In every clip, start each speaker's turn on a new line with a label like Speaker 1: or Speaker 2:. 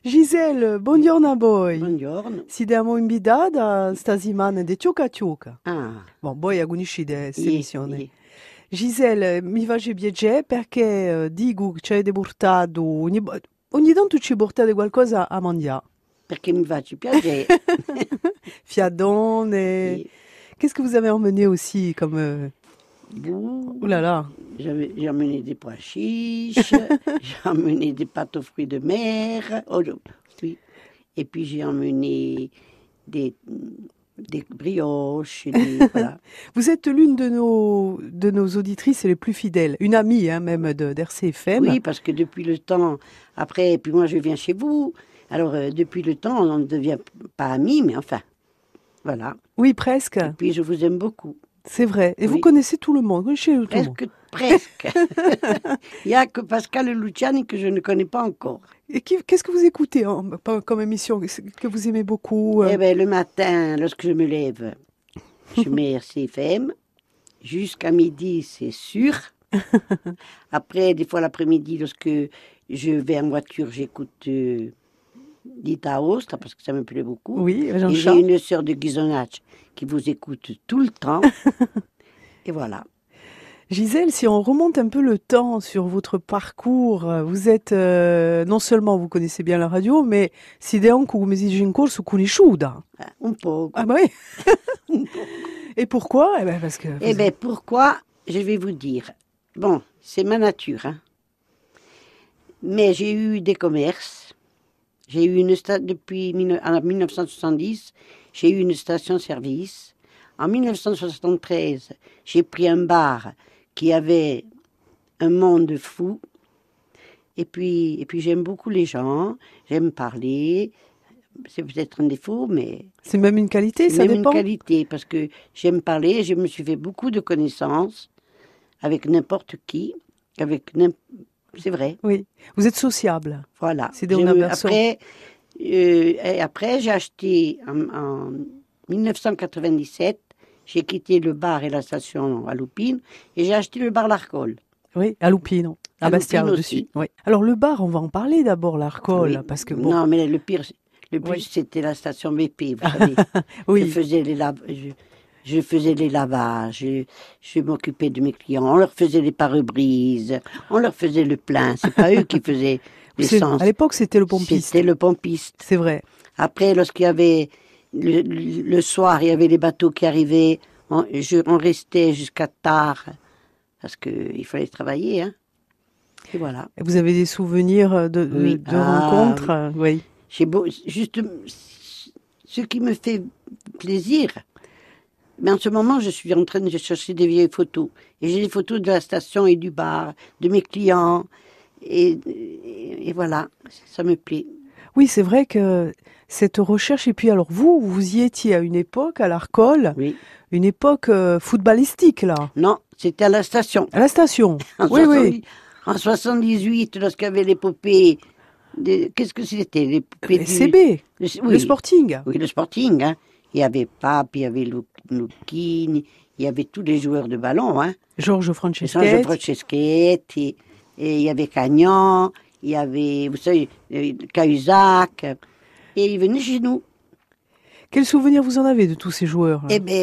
Speaker 1: Giselle, buongiorno a voi.
Speaker 2: Buongiorno.
Speaker 1: Siamo invitati stasera di Ciuca Ciuca.
Speaker 2: Ah,
Speaker 1: Bon, voi conoscete questa
Speaker 2: sì,
Speaker 1: missione.
Speaker 2: sì.
Speaker 1: Giselle, mi face piacere perché dico che ci avete portato, ogni tanto ci portate qualcosa a mangiare.
Speaker 2: Perché mi faccio piacere.
Speaker 1: Fiadone.
Speaker 2: Sì.
Speaker 1: Qu'est-ce que vous avez emmené aussi comme...
Speaker 2: Bouh,
Speaker 1: Ouh là là.
Speaker 2: j'ai emmené des pois chiches, j'ai emmené des pâtes aux fruits de mer. Oh, oui. Et puis j'ai emmené des, des brioches. Voilà.
Speaker 1: Vous êtes l'une de nos auditrices les plus fidèles, une amie hein, même d'RCFM.
Speaker 2: Oui, parce que depuis le temps, après, et puis moi je viens chez vous. Alors depuis le temps, on ne devient pas amis, mais enfin, voilà.
Speaker 1: Oui, presque.
Speaker 2: Et puis je vous aime beaucoup.
Speaker 1: C'est vrai. Et vous
Speaker 2: Oui.
Speaker 1: connaissez tout le monde. Vous connaissez tout le monde.
Speaker 2: Presque. Il n'y a que Pascal Luciani que je ne connais pas encore.
Speaker 1: Et qu'est-ce que vous écoutez comme émission que vous aimez beaucoup
Speaker 2: Eh bien, le matin, lorsque je me lève, je mets RCFM. Jusqu'à midi, c'est sûr. Après, des fois l'après-midi, lorsque je vais en voiture, j'écoute Dita Aosta parce que ça me plaît beaucoup.
Speaker 1: Oui,
Speaker 2: Et
Speaker 1: Jean-Charles.
Speaker 2: j'ai une sœur de Ghisonacci qui vous écoute tout le temps. Et voilà.
Speaker 1: Gisèle, si on remonte un peu le temps sur votre parcours, vous êtes non seulement vous connaissez bien la radio, mais siete anche come si dice in corso conosciuta.
Speaker 2: Un peu.
Speaker 1: Ah bah oui. Et pourquoi? Eh ben parce que.
Speaker 2: Eh bien, pourquoi? Je vais vous dire. Bon, c'est ma nature. Hein. Mais j'ai eu des commerces. J'ai eu depuis en 1970, j'ai eu une station-service. En 1973, j'ai pris un bar qui avait un monde fou. Et puis j'aime beaucoup les gens, j'aime parler. C'est peut-être un défaut, mais
Speaker 1: C'est même une qualité,
Speaker 2: c'est
Speaker 1: ça
Speaker 2: même
Speaker 1: dépend.
Speaker 2: une qualité parce que j'aime parler. Je me suis fait beaucoup de connaissances avec n'importe qui, c'est vrai.
Speaker 1: Oui. Vous êtes sociable.
Speaker 2: Voilà.
Speaker 1: C'est una persona.
Speaker 2: Après, j'ai acheté en 1997, j'ai quitté le bar et la station à Loupine et j'ai acheté le bar L'Arcole.
Speaker 1: Oui, à Lupino. À
Speaker 2: À
Speaker 1: Bastia
Speaker 2: Lupino
Speaker 1: au-dessus.
Speaker 2: aussi.
Speaker 1: Oui. Alors le bar, on va en parler d'abord, l'alcool,
Speaker 2: Oui.
Speaker 1: parce que bon.
Speaker 2: Non, mais le plus,
Speaker 1: Oui.
Speaker 2: c'était la station BP, vous savez.
Speaker 1: Oui.
Speaker 2: Je faisais les lavages, je m'occupais de mes clients, on leur faisait les pare-brises, on leur faisait le plein. C'est pas eux qui faisaient l'essence.
Speaker 1: À l'époque, c'était le pompiste.
Speaker 2: C'était le pompiste.
Speaker 1: C'est vrai.
Speaker 2: Après, lorsqu'il y avait le soir, il y avait les bateaux qui arrivaient, on restait jusqu'à tard parce qu'il fallait travailler. Hein. Et voilà.
Speaker 1: Et vous avez des souvenirs
Speaker 2: Oui.
Speaker 1: de rencontres? Oui.
Speaker 2: Juste ce qui me fait plaisir. Mais en ce moment, je suis en train de chercher des vieilles photos. Et j'ai des photos de la station et du bar, de mes clients. Et voilà, ça me plaît.
Speaker 1: Oui, c'est vrai que cette recherche, et puis alors vous y étiez à une époque, à l'Arcole,
Speaker 2: Oui.
Speaker 1: une époque footballistique, là,
Speaker 2: Non, c'était à la station.
Speaker 1: à la station.
Speaker 2: En
Speaker 1: Oui,
Speaker 2: 70
Speaker 1: oui.
Speaker 2: En 78, lorsqu'il y avait l'épopée, qu'est-ce que c'était? L'épopée
Speaker 1: CB,
Speaker 2: oui.
Speaker 1: le Sporting.
Speaker 2: Oui, le Sporting. Hein. Il y avait Pape, il y avait Lucchini, il y avait tous les joueurs de ballon. Hein.
Speaker 1: Georges Franceschetti.
Speaker 2: Georges Franceschetti, et il y avait Cagnan, il y avait, vous savez, Cahuzac, et ils venaient chez nous.
Speaker 1: Quel souvenir vous en avez de tous ces joueurs?
Speaker 2: Eh bien,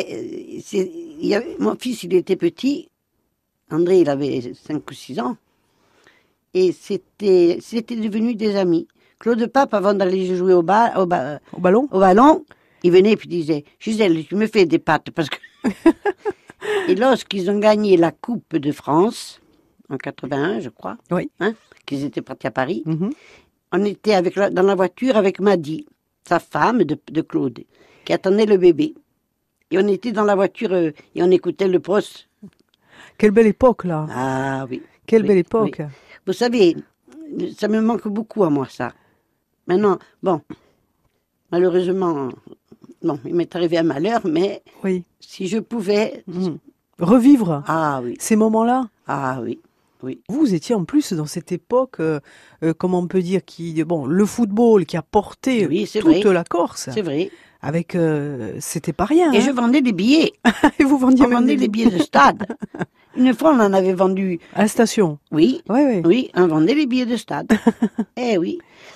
Speaker 2: mon fils, il était petit, André, il avait 5 ou 6 ans, et c'était devenu des amis. Claude Pape, avant d'aller jouer au
Speaker 1: ballon?
Speaker 2: Il venait et puis disait, Gisèle, tu me fais des pâtes, parce que... Et lorsqu'ils ont gagné la Coupe de France, en 81, je crois,
Speaker 1: Oui.
Speaker 2: Hein, qu'ils étaient partis à Paris,
Speaker 1: Mhm.
Speaker 2: on était dans la voiture avec Maddy, sa femme de Claude, qui attendait le bébé. Et on était dans la voiture et on écoutait le Prost.
Speaker 1: Quelle belle époque, là.
Speaker 2: Ah oui.
Speaker 1: Quelle
Speaker 2: oui,
Speaker 1: belle époque.
Speaker 2: oui. Vous savez, ça me manque beaucoup à moi, ça. Maintenant, bon, malheureusement, non, il m'est arrivé un malheur, mais
Speaker 1: Oui.
Speaker 2: si je pouvais...
Speaker 1: Revivre
Speaker 2: Ah oui,
Speaker 1: ces moments-là.
Speaker 2: ah oui, oui.
Speaker 1: Vous étiez en plus dans cette époque, comment on peut dire, le football qui a porté
Speaker 2: Oui, c'est
Speaker 1: toute
Speaker 2: vrai.
Speaker 1: la Corse.
Speaker 2: C'est vrai.
Speaker 1: Avec, c'était pas rien.
Speaker 2: Et
Speaker 1: hein.
Speaker 2: je vendais des billets.
Speaker 1: Et vous vendiez
Speaker 2: On
Speaker 1: même
Speaker 2: vendait des billets de stade. Une fois, on en avait vendu.
Speaker 1: à la station.
Speaker 2: Oui,
Speaker 1: Oui, oui.
Speaker 2: oui, on vendait les billets de stade. Eh oui.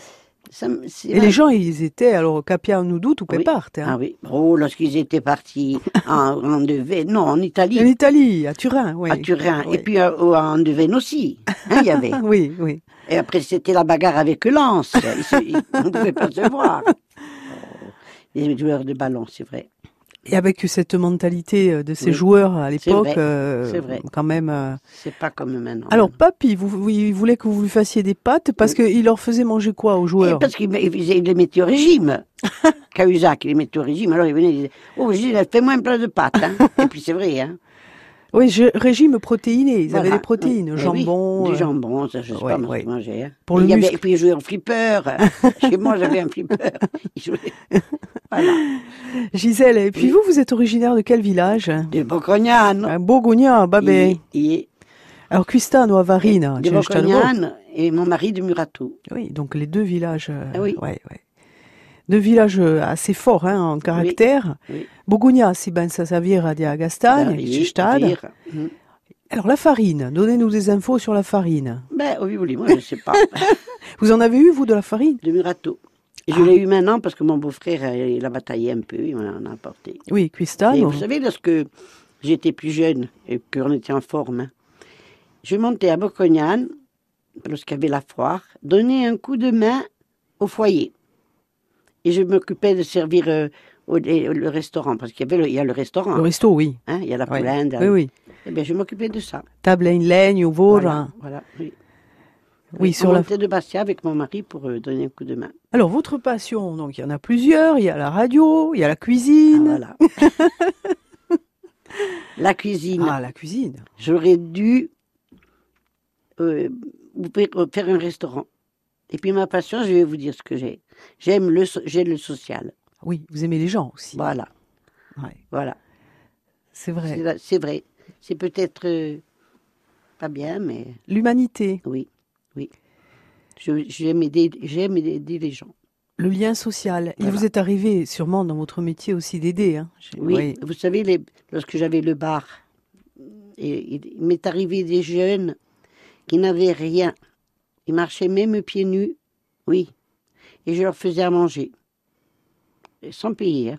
Speaker 1: Et les gens, ils étaient alors Capia Nudo ou Peparte. Hein.
Speaker 2: Ah oui. Oh, lorsqu'ils étaient partis en Devène, non, en Italie.
Speaker 1: En Italie, à Turin, oui.
Speaker 2: À Turin.
Speaker 1: Oui.
Speaker 2: Et puis en Devène aussi. Hein, il y avait.
Speaker 1: Oui, oui.
Speaker 2: Et après, c'était la bagarre avec Lens. On ne pouvait pas se voir. Les joueurs de ballon, c'est vrai.
Speaker 1: Et avec cette mentalité de ces
Speaker 2: Oui.
Speaker 1: joueurs à l'époque,
Speaker 2: C'est vrai.
Speaker 1: quand même.
Speaker 2: C'est pas comme maintenant.
Speaker 1: Alors, papy, il voulait que vous lui fassiez des pâtes parce qu'il leur faisait manger quoi aux joueurs?
Speaker 2: Parce qu'il les mettait au régime. Cahuzac, il les mettait au régime. Alors il venait et disait, oh, Gilles, fais-moi un plat de pâtes. Hein. Et puis c'est vrai. Hein.
Speaker 1: Oui, régime protéiné. Ils
Speaker 2: Voilà.
Speaker 1: avaient des protéines,
Speaker 2: Oui.
Speaker 1: jambon.
Speaker 2: Oui, du jambon, ça, je sais
Speaker 1: ouais,
Speaker 2: pas moi,
Speaker 1: ouais.
Speaker 2: je mangeais. Hein.
Speaker 1: Pour le muscle.
Speaker 2: Et puis ils jouaient au flipper. Chez moi, j'avais un flipper. Ils jouaient. Voilà.
Speaker 1: Gisèle, et puis vous êtes originaire de quel village?
Speaker 2: De Bocognane.
Speaker 1: Un Bourgognat, babé.
Speaker 2: Et
Speaker 1: Alors, Quistano à Varina.
Speaker 2: de Bocognane et mon mari de Murato.
Speaker 1: Oui, donc les deux villages.
Speaker 2: Oui.
Speaker 1: Ouais. Deux villages assez forts hein, en caractère.
Speaker 2: Oui.
Speaker 1: Bourgognat, si ben ça Savira di Agastagne, Stade. Alors la farine, donnez-nous des infos sur la farine.
Speaker 2: Ben oui, moi je sais pas.
Speaker 1: Vous en avez eu, vous, de la farine?
Speaker 2: De Murato. Et je l'ai eu maintenant parce que mon beau-frère, il a bataillé un peu, il m'en a apporté.
Speaker 1: Oui, Quistano.
Speaker 2: Et vous savez, lorsque j'étais plus jeune et qu'on était en forme, hein, je montais à Bocognane, lorsqu'il y avait la foire, donner un coup de main au foyer. Et je m'occupais de servir le restaurant, parce qu'il y a le restaurant.
Speaker 1: Le resto, oui.
Speaker 2: Hein, il y a la
Speaker 1: Oui.
Speaker 2: poulinde.
Speaker 1: Oui.
Speaker 2: Eh bien, je m'occupais de ça.
Speaker 1: Table in legno, vora.
Speaker 2: Voilà, oui.
Speaker 1: Oui, sur la...
Speaker 2: montait de Bastia avec mon mari pour donner un coup de main.
Speaker 1: Alors, votre passion, donc il y en a plusieurs. Il y a la radio, il y a la cuisine.
Speaker 2: Ah, voilà. La cuisine.
Speaker 1: Ah, la cuisine.
Speaker 2: J'aurais dû faire un restaurant. Et puis ma passion, je vais vous dire ce que j'ai. J'ai le social.
Speaker 1: Oui, vous aimez les gens aussi.
Speaker 2: Voilà.
Speaker 1: Ouais,
Speaker 2: Voilà.
Speaker 1: c'est vrai.
Speaker 2: C'est vrai. C'est peut-être pas bien, mais
Speaker 1: L'humanité,
Speaker 2: oui. J'aime aider les gens.
Speaker 1: le lien social. Il
Speaker 2: Voilà.
Speaker 1: vous est arrivé sûrement dans votre métier aussi d'aider. Hein.
Speaker 2: Oui. Vous savez, lorsque j'avais le bar, il m'est arrivé des jeunes qui n'avaient rien. Ils marchaient même pieds nus. Oui. Et je leur faisais à manger. Et sans payer.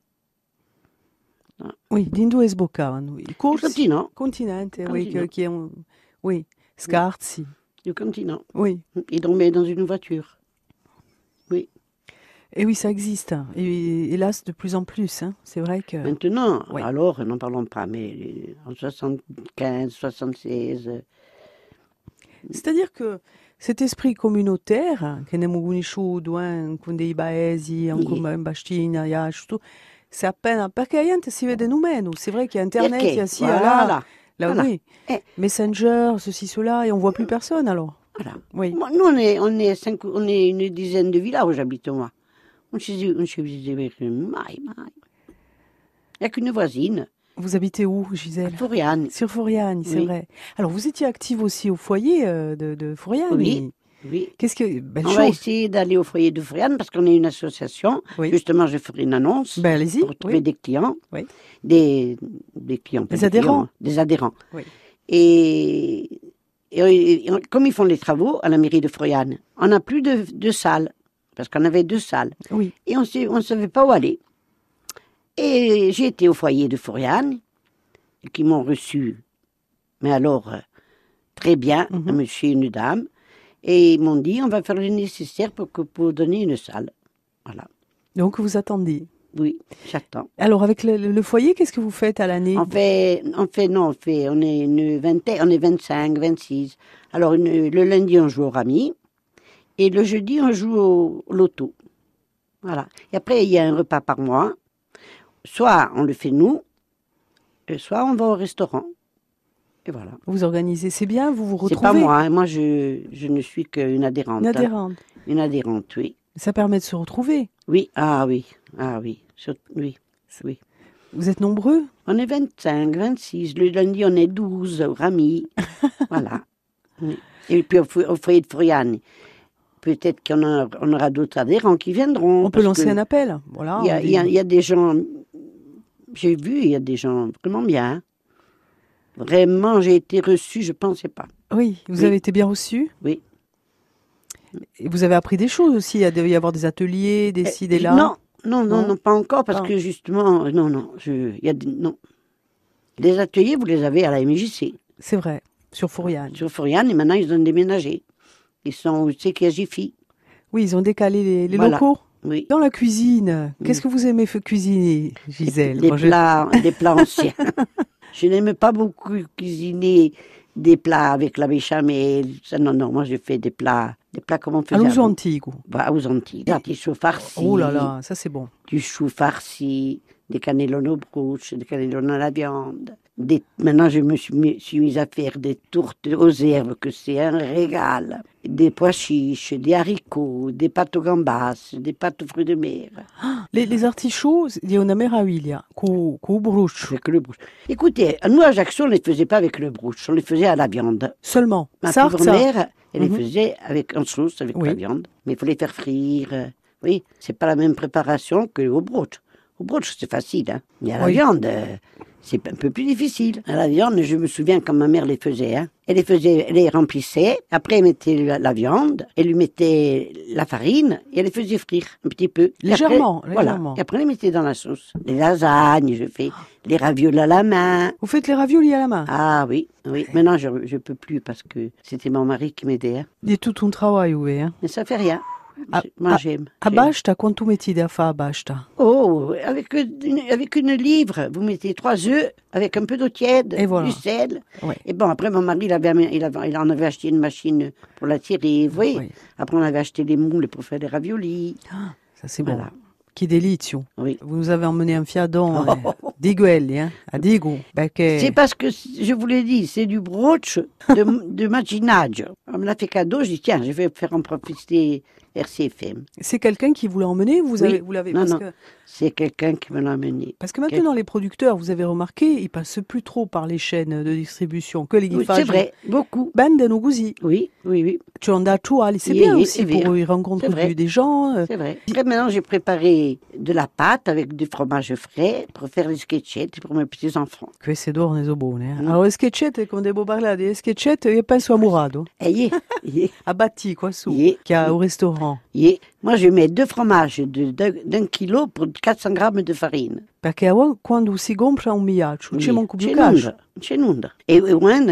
Speaker 2: Hein.
Speaker 1: Oui, d'indo sboccavano. I
Speaker 2: Du
Speaker 1: corsi,
Speaker 2: continent.
Speaker 1: continente, oui,
Speaker 2: Continent.
Speaker 1: qui ont... Oui, scarsi.
Speaker 2: Du continent.
Speaker 1: Oui.
Speaker 2: Ils dormaient dans une voiture. Oui.
Speaker 1: Et oui, ça existe. Hein. Et hélas, de plus en plus. Hein. C'est vrai que...
Speaker 2: Maintenant,
Speaker 1: oui.
Speaker 2: alors, n'en parlons pas, mais en 75, 76...
Speaker 1: C'est-à-dire que cet esprit communautaire, che ne abbiamo conosciuto con dei paesi, come in Bastina, c'est à peine... Perché la gente si vede meno. C'est vrai qu'il y a Internet, il y a ci, là,
Speaker 2: Voilà.
Speaker 1: oui. Messenger, ceci, cela, et on voit plus personne alors.
Speaker 2: Voilà.
Speaker 1: Oui.
Speaker 2: Moi, nous, on est une dizaine de villages où j'habite, moi. On se visite mai. Il n'y a qu'une voisine,
Speaker 1: Vous habitez où, Gisèle?
Speaker 2: Floriane.
Speaker 1: Sur Foriani, c'est
Speaker 2: Oui.
Speaker 1: vrai. Alors, vous étiez active aussi au foyer de Foriani.
Speaker 2: Oui.
Speaker 1: Qu'est-ce que... Belle
Speaker 2: On
Speaker 1: chose.
Speaker 2: va essayer d'aller au foyer de Floriane parce qu'on est une association.
Speaker 1: Oui.
Speaker 2: Justement, je ferai une annonce
Speaker 1: Ben, allez-y.
Speaker 2: pour trouver
Speaker 1: Oui.
Speaker 2: des clients.
Speaker 1: Oui.
Speaker 2: Des clients. pas
Speaker 1: Des adhérents.
Speaker 2: clients, des adhérents.
Speaker 1: Oui.
Speaker 2: Et comme ils font les travaux à la mairie de Floriane, on n'a plus de salle. Parce qu'on avait 2 salles.
Speaker 1: Oui.
Speaker 2: Et on ne savait pas où aller. Et j'ai été au foyer de Floriane, qui m'ont reçu, mais alors, très bien, un monsieur et une dame. Et ils m'ont dit, on va faire le nécessaire pour donner une salle. Voilà.
Speaker 1: Donc, vous attendiez.
Speaker 2: Oui, j'attends.
Speaker 1: Alors, avec le foyer, qu'est-ce que vous faites à l'année?
Speaker 2: On est une vingtaine, on est 25, 26. Alors, le lundi, on joue au rami. Et le jeudi, on joue au loto. Voilà. Et après, il y a un repas par mois. Soit on le fait nous, soit on va au restaurant. Et voilà.
Speaker 1: Vous organisez, c'est bien, vous vous retrouvez?
Speaker 2: C'est pas moi, hein. Moi je ne suis qu'une adhérente.
Speaker 1: Une
Speaker 2: hein.
Speaker 1: adhérente.
Speaker 2: Une adhérente, oui.
Speaker 1: Ça permet de se retrouver.
Speaker 2: Oui, oui. Oui.
Speaker 1: Vous êtes nombreux?
Speaker 2: On est 25, 26. Le lundi, on est 12 au rami. Voilà. Oui. Et puis au foyer de Floriane. Peut-être qu'on aura d'autres adhérents qui viendront.
Speaker 1: On peut lancer un appel. Voilà.
Speaker 2: Il y a des gens, j'ai vu, il y a des gens vraiment bien. Vraiment, j'ai été reçue, je ne pensais pas.
Speaker 1: Oui, vous
Speaker 2: Oui.
Speaker 1: avez été bien reçu.
Speaker 2: Oui.
Speaker 1: Et vous avez appris des choses aussi. Il devait y avoir des ateliers, des ci, des là.
Speaker 2: Non, pas encore, parce
Speaker 1: Ah.
Speaker 2: que justement, non. Les ateliers, vous les avez à la MJC,
Speaker 1: C'est vrai, sur Fouriane.
Speaker 2: sur Fouriane, et maintenant, ils ont déménagé. Ils sont, tu sais, qui à Jiffy.
Speaker 1: Oui, ils ont décalé les
Speaker 2: Voilà.
Speaker 1: locaux.
Speaker 2: Oui.
Speaker 1: Dans la cuisine, qu'est-ce que vous aimez cuisiner, Gisèle?
Speaker 2: Des
Speaker 1: Moi, je-
Speaker 2: plats anciens. Je n'aime pas beaucoup cuisiner des plats avec la béchamel. Ça, non, moi, je fais des plats comme on
Speaker 1: À
Speaker 2: faisait
Speaker 1: l'uso
Speaker 2: avant.
Speaker 1: antico.
Speaker 2: Bah, aux Antilles. Des artichauts farcis.
Speaker 1: Oh là là, ça c'est bon.
Speaker 2: Du chou farci, des cannellones aux broches, des cannellones à la viande. Maintenant, je me suis mise à faire des tourtes aux herbes, que c'est un régal. Des pois chiches, des haricots, des pâtes aux gambas, des pâtes aux fruits de mer.
Speaker 1: Les artichauts, il y a una meraviglia, cu brucio.
Speaker 2: Avec le brouche. Écoutez, nous, à Ajaccio, on ne les faisait pas avec le brouche, on les faisait à la viande.
Speaker 1: Seulement.
Speaker 2: Ma
Speaker 1: Ça,
Speaker 2: pauvre
Speaker 1: ça.
Speaker 2: mère, elle
Speaker 1: Mhm.
Speaker 2: les faisait en sauce, avec
Speaker 1: Oui.
Speaker 2: la viande. Mais il faut les faire frire. Oui, c'est pas la même préparation que au broche. Au broche, c'est facile, hein. Mais à la
Speaker 1: Oui.
Speaker 2: viande, c'est un peu plus difficile. À la viande, je me souviens quand ma mère les faisait, hein. Elle les remplissait, après elle mettait la viande, elle lui mettait la farine, et elle les faisait frire un petit peu. Et
Speaker 1: Légèrement,
Speaker 2: après, voilà.
Speaker 1: légèrement.
Speaker 2: Et après, elle les mettait dans la sauce. Les lasagnes, je fais. Les ravioles à la main.
Speaker 1: Vous faites les raviolis à la main.
Speaker 2: Ah oui, oui. Maintenant, je peux plus parce que c'était mon mari qui m'aidait, hein.
Speaker 1: Il y a tout un travail, oui. Hein.
Speaker 2: Mais ça fait rien.
Speaker 1: Ah,
Speaker 2: Moi,
Speaker 1: ah,
Speaker 2: j'aime.
Speaker 1: A Basta, quanto mettete a fa a Basta?
Speaker 2: Oh, avec une livre, vous mettez 3 œufs avec un peu d'eau tiède,
Speaker 1: Et voilà.
Speaker 2: du sel.
Speaker 1: Ouais.
Speaker 2: Et bon, après, mon mari, il en avait acheté une machine pour la tirer, vous voyez.
Speaker 1: Oui.
Speaker 2: Après, on avait acheté les moules pour faire des raviolis.
Speaker 1: Ça c'est bon.
Speaker 2: Voilà.
Speaker 1: Che delizio.
Speaker 2: Oui.
Speaker 1: Vous nous avez emmené un fiadon di quelli, hein, a Diego.
Speaker 2: C'est parce que, je vous l'ai dit, c'est du broche de macinage. On me l'a fait cadeau, je dis, tiens, je vais faire en profiter RCFM.
Speaker 1: C'est quelqu'un qui vous l'a emmené, vous
Speaker 2: Oui.
Speaker 1: l'avez
Speaker 2: Non,
Speaker 1: parce
Speaker 2: non.
Speaker 1: que
Speaker 2: C'est quelqu'un qui me l'a amené.
Speaker 1: parce que maintenant les producteurs, vous avez remarqué, ils passent plus trop par les chaînes de distribution que les
Speaker 2: Oui,
Speaker 1: ghiffaggi.
Speaker 2: c'est vrai, beaucoup.
Speaker 1: Vendono così.
Speaker 2: Oui.
Speaker 1: Tu en as tout, c'est
Speaker 2: Oui,
Speaker 1: bien
Speaker 2: oui,
Speaker 1: aussi
Speaker 2: c'est
Speaker 1: pour
Speaker 2: vrai.
Speaker 1: eux, ils rencontrent
Speaker 2: C'est vrai.
Speaker 1: des gens.
Speaker 2: C'est vrai. Après, maintenant, j'ai préparé de la pâte avec du fromage frais pour faire les sketchettes pour mes petits-enfants.
Speaker 1: Queste donne sono buone. Allora, le sketchette, quando devo parlare di sketchette, io penso a Murado,
Speaker 2: Et
Speaker 1: a Batti, qua su,
Speaker 2: Yeah.
Speaker 1: che ha un restaurant.
Speaker 2: moi, je mets 2 fromages d'un kilo pour 400 grammes de farine.
Speaker 1: Perché quando si compra un migliaccio, c'è manco più
Speaker 2: C'è
Speaker 1: cash.
Speaker 2: nulla, c'è nulla. E un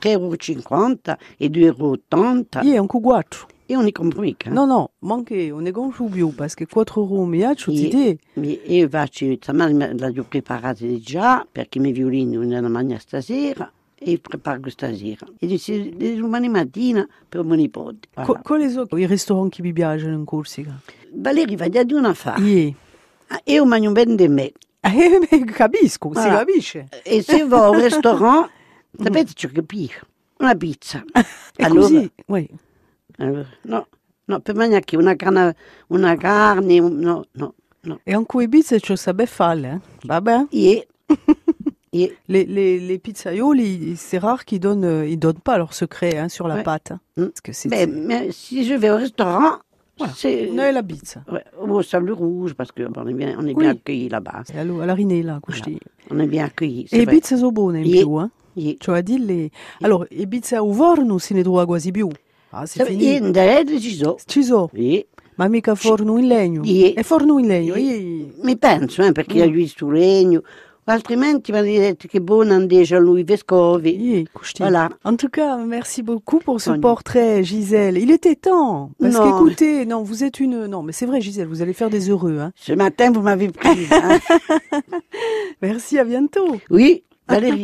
Speaker 2: 3,50 € e 2,80 €.
Speaker 1: Io è un cuguaccio.
Speaker 2: E on y comprend mica.
Speaker 1: No, no, manche, on ne gonfio più, perché 4 euro un migliaccio, ti
Speaker 2: Yeah.
Speaker 1: dì.
Speaker 2: Io faccio, stamattina l'ho preparata già, perché i miei violini non hanno mangiato stasera, e io preparo stasera. E dice, domani mattina per mio nipote. Voilà.
Speaker 1: Quali sono i ristoranti che vi piacciono in Corsica?
Speaker 2: Valeria va a dire una fa.
Speaker 1: Io.
Speaker 2: Io mangio ben di me.
Speaker 1: Capisco, si
Speaker 2: Voilà.
Speaker 1: capisce.
Speaker 2: E se va al ristorante, sapete ciò che piglio? Una pizza.
Speaker 1: E così, oui.
Speaker 2: Allora, no, per mangiare che una carne, no.
Speaker 1: E anche i pizze ci sarebbe fare, vabbè.
Speaker 2: Yeah.
Speaker 1: Les pizzaioli, c'est rare qu'ils donnent pas leur secret hein, sur la
Speaker 2: Ouais.
Speaker 1: pâte. Hein.
Speaker 2: Mm.
Speaker 1: Parce que c'est,
Speaker 2: Mais si je vais au restaurant,
Speaker 1: voilà.
Speaker 2: c'est
Speaker 1: On a la pizza.
Speaker 2: ouais, au Sable Rouge, parce qu'on on est bien
Speaker 1: Oui.
Speaker 2: accueillis là-bas.
Speaker 1: E alla rinella, così.
Speaker 2: On est bien accueillis.
Speaker 1: E le pizze sono buone in
Speaker 2: Yeah.
Speaker 1: più, eh?
Speaker 2: Yeah.
Speaker 1: Cioè, a dirle... Allora, le pizze a forno se ne trova quasi più. Ah, c'est fini.
Speaker 2: In Dred ci sono.
Speaker 1: Ci sono,
Speaker 2: Yeah.
Speaker 1: ma mica forno in legno.
Speaker 2: Yeah.
Speaker 1: È forno in legno.
Speaker 2: Yeah.
Speaker 1: Yeah.
Speaker 2: Mi penso, perché io ho sul legno. Altrimenti mi hanno detto che buono andare Jean-Louis Vescovi.
Speaker 1: Yeah, così.
Speaker 2: Voilà.
Speaker 1: En tout cas, merci beaucoup pour ce
Speaker 2: Sonia.
Speaker 1: portrait, Gisèle. Il était temps. Parce
Speaker 2: Non.
Speaker 1: qu'écoutez, non, vous êtes une... Non, mais c'est vrai, Gisèle, vous allez faire des heureux. Hein.
Speaker 2: Ce matin, vous m'avez pris. Hein.
Speaker 1: Merci, à bientôt.
Speaker 2: Oui, Valérie.